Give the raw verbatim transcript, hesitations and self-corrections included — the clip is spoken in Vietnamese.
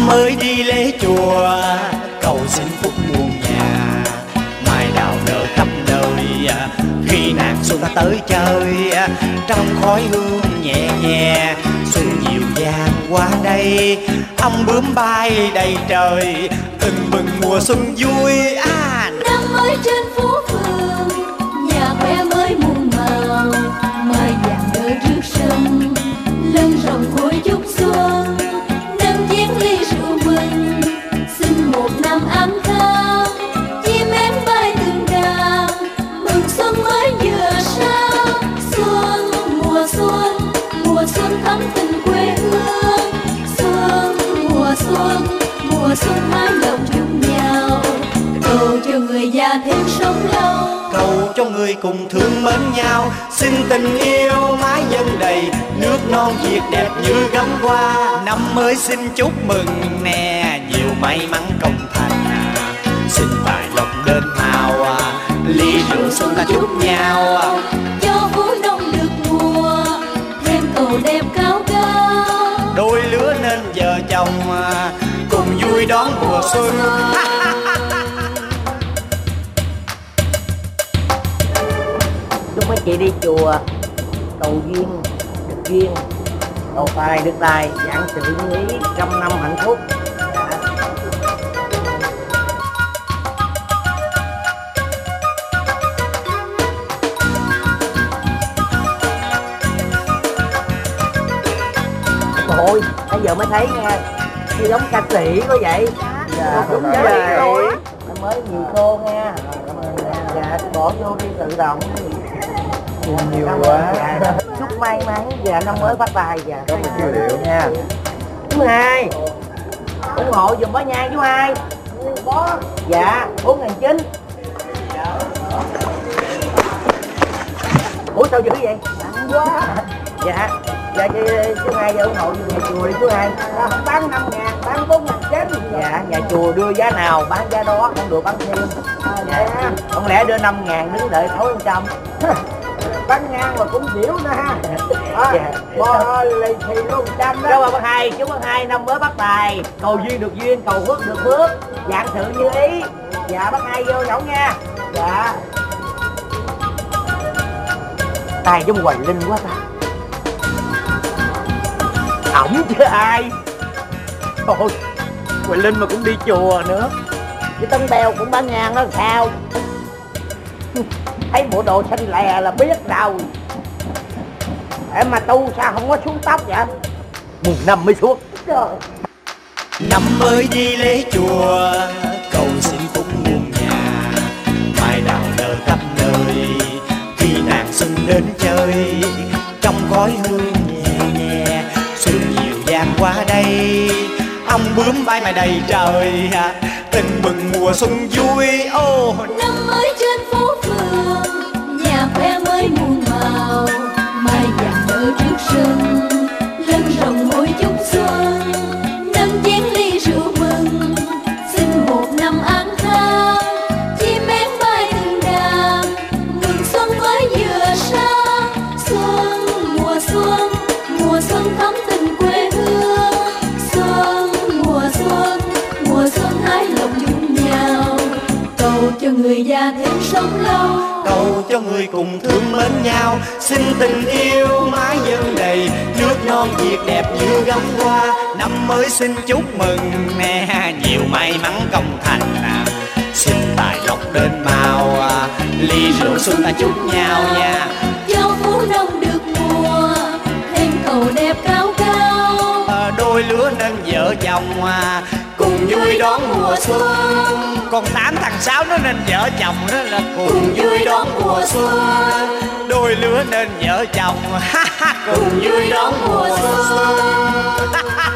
mới đi lễ chùa cầu xin phúc muôn nhà, mai đào nở khắp nơi khi nàng xuân tới chơi. Trong khói hương nhẹ nhẹ xuân dịu dàng qua đây, ong bướm bay đầy trời từng mừng mùa xuân vui. À, năm mới trên phố phường nhà khoe mới muôn màu, mai vàng nở trước sân lưng rồng khối chúc xuân, nâng chén ly rượu mừng xin một năm an khang, chim én bay từng đàn mừng xuân mới vừa sang. Xuân mùa xuân mùa xuân thắm tình quê hương, xuân mùa xuân mùa xuân hai lòng chung nhau, cầu cho người già thêm sống lâu, cầu cho người cùng thương mến nhau, xin tình yêu mái nhân đầy, nước non Việt đẹp như gấm hoa. Năm mới xin chúc mừng nè, nhiều may mắn công thành, xin tài lộc đến hào, ly rượu xuân ta chúc nhau, cho phú nông được mùa thêm cầu đẹp cao cao, đôi lứa nên vợ chồng cùng vui đón mùa xuân. Chúc mấy chị đi chùa cầu duyên được duyên, cầu tài được tài, vạn sự như ý, trăm năm hạnh phúc. Ôi, bây giờ mới thấy nha, như giống ca sĩ có vậy. Dạ, đúng rồi. Mới nhiều cô nha. Dạ, bỏ vô đi tự động. Nhiều quá. Dạ, chúc may mắn và năm mới phát tài. Dạ, có một chiều điệu nha. Chú Hai, ủng hộ dùm bó nhang chú Hai. Bó. Dạ, bốn ngàn chín. Ủa sao dữ vậy? Nặng quá. Dạ. Dạ chị, chú Hai ủng hộ nhà chùa đi chú Hai. Bán năm ngàn, bán bốn ngàn chín. Dạ, nhà chùa đưa giá nào bán giá đó, không được bán thêm. À, dạ. Không lẽ đưa năm ngàn đứng đợi thối một trăm. Bán ngang mà cũng xỉu nữa ha. À, dạ. Bò lì thì luôn trăm đó. Chúc bác Hai, chúc bác Hai năm mới phát tài, cầu duyên được duyên, cầu phước được phước, vạn sự như ý. Dạ bác Hai vô nhậu nha. Dạ. Tài giống Hoài Linh quá ta. Ổng chứ ai. Thôi Hoài Linh mà cũng đi chùa nữa. Cái Tân Bèo cũng bán nhang đó sao? Thấy bộ đồ xanh lè là biết đâu. Em mà tu sao không có xuống tóc vậy? Mùng năm mới xuống. Trời. Năm mới đi lễ chùa cầu xin phúc muôn nhà, mai đào nở khắp nơi khi nàng xuân đến chơi. Trong khói hương nhẹ nhẹ xuân dịu dàng qua đây, ong bướm bay mà đầy trời tình mừng mùa xuân vui. Ô năm mới trên phố phường nhà khoe mới muôn màu, mai vàng nở trước sân lưng rồng ngồi chúc xuân, nâng chén ly rượu mừng xin một năm an khang, chim én bay từng đàn mừng xuân mới vừa sang. Xuân mùa xuân mùa xuân thắm tình quê hương, xuân mùa xuân mùa xuân hai lòng chung nhau, cầu cho người già thêm sống lâu, cầu cho người cùng thương mến nhau, xin tình yêu mái dân đầy, nước non Việt đẹp như gấm hoa. Năm mới xin chúc mừng nè, nhiều may mắn công thành, xin tài lộc đến mau, ly rượu xuân ta chúc nhau nha, cho phú nông được mùa thêm cầu đẹp cao cao, đôi lứa nên vợ chồng cùng vui đón mùa xuân. Còn tám thằng sáu nó nên vợ chồng đó là cùng vui đón mùa xuân, đôi lứa nên vợ chồng cùng vui đón mùa xuân.